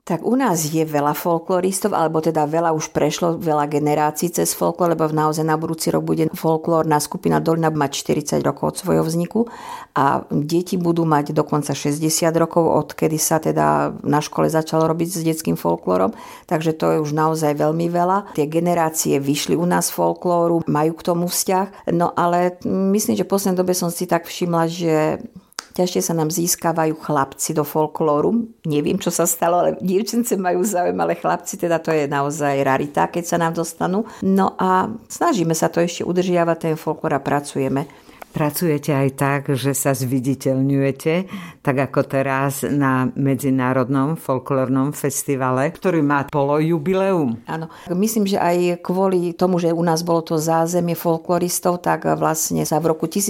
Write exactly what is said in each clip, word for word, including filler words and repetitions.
Tak u nás je veľa folkloristov, alebo teda veľa už prešlo, veľa generácií cez folklor, lebo naozaj na budúci rok bude folklórna skupina Dolina mať štyridsať rokov od svojho vzniku a deti budú mať dokonca šesťdesiat rokov, odkedy sa teda na škole začalo robiť s detským folklórom, takže to je už naozaj veľmi veľa. Tie generácie vyšli u nás folklóru, majú k tomu vzťah, no ale myslím, že v poslednej dobe som si tak všimla, že ťažšie sa nám získavajú chlapci do folklóru. Neviem, čo sa stalo, ale dievčence majú záujem, ale chlapci, teda to je naozaj rarita, keď sa nám dostanú. No a snažíme sa to ešte udržiavať, ten folklór a pracujeme. Pracujete aj tak, že sa zviditeľňujete, tak ako teraz na Medzinárodnom folklórnom festivale, ktorý má polojubileum. Áno, myslím, že aj kvôli tomu, že u nás bolo to zázemie folkloristov, tak vlastne sa v roku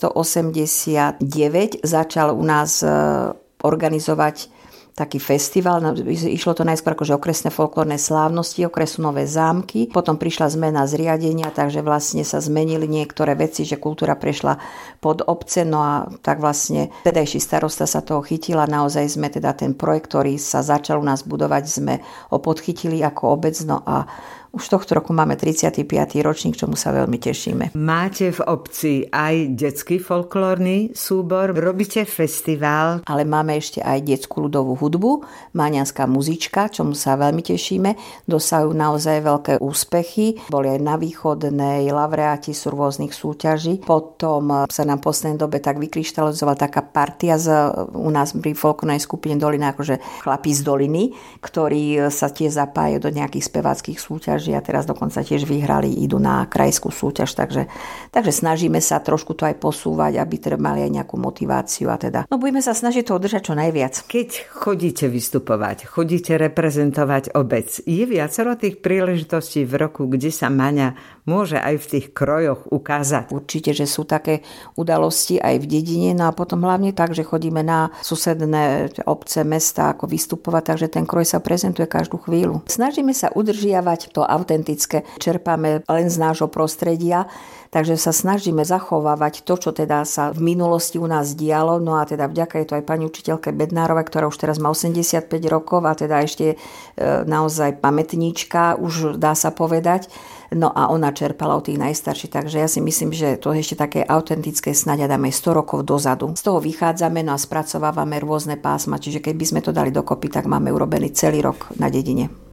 devätnásťstoosemdesiatdeväť začal u nás organizovať taký festival. Išlo to najskôr akože okresné folklórne slávnosti, okresu Nové Zámky. Potom prišla zmena zriadenia, takže vlastne sa zmenili niektoré veci, že kultúra prešla pod obce, no a tak vlastne tedajší starosta sa toho chytila. Naozaj sme teda ten projekt, ktorý sa začal u nás budovať, sme ho podchytili ako obec, no a už tohto roku máme tridsiaty piaty ročník, čomu sa veľmi tešíme. Máte v obci aj detský folklórny súbor, robíte festival. Ale máme ešte aj detskú ľudovú hudbu, Máňanská muzička, čomu sa veľmi tešíme. Dosahujú naozaj veľké úspechy. Boli aj na Východnej, laureáti sú rôznych súťaží. Potom sa nám v poslednej dobe tak vykryštalizovala taká partia z, u nás pri folklórnej skupine Dolina, akože chlapí z Doliny, ktorí sa tiež zapájajú do nejakých speváckých súťaží a teraz dokonca tiež vyhrali, idú na krajskú súťaž, takže, takže snažíme sa trošku to aj posúvať, aby teda mali aj nejakú motiváciu a teda, no budeme sa snažiť to udržať čo najviac. Keď chodíte vystupovať, chodíte reprezentovať obec, je viacero tých príležitostí v roku, kde sa Maňa môže aj v tých krojoch ukázať? Určite, že sú také udalosti aj v dedine, no a potom hlavne tak, že chodíme na susedné obce, mesta ako vystupovať, takže ten kroj sa prezentuje každú chvíľu. Snažíme sa udržiavať to autentické. Čerpáme len z nášho prostredia, takže sa snažíme zachovávať to, čo teda sa v minulosti u nás dialo. No a teda vďaka je to aj pani učiteľke Bednárovej, ktorá už teraz má osemdesiatpäť rokov a teda ešte e, naozaj pamätníčka, už dá sa povedať. No a ona čerpala od tých najstarších, takže ja si myslím, že to je ešte také autentické, snáď dáme sto rokov dozadu. Z toho vychádzame, no a spracovávame rôzne pásma, čiže keď by sme to dali dokopy, tak máme urobený celý rok na dedine.